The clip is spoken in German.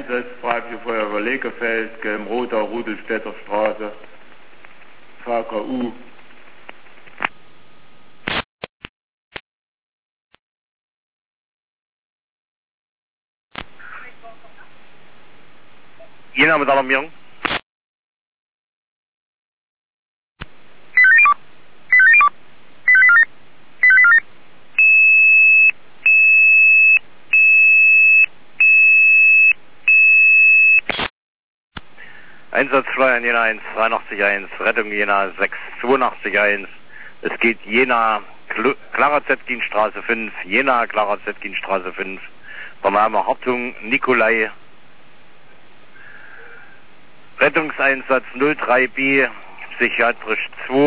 Einsatz, Freiwillige Feuerwehr Legerfeld, Gelmroda, Rudelstädter Straße, VKU. Jena mit Alarmierung. Einsatzflyer Jena 1, 83.1, Rettung Jena 6, 82.1. Es geht Jena, Clara Zetkinstraße 5, Jena, Clara Zetkinstraße 5. Vom Name Hartung, Nikolai. Rettungseinsatz 03B, psychiatrisch 2.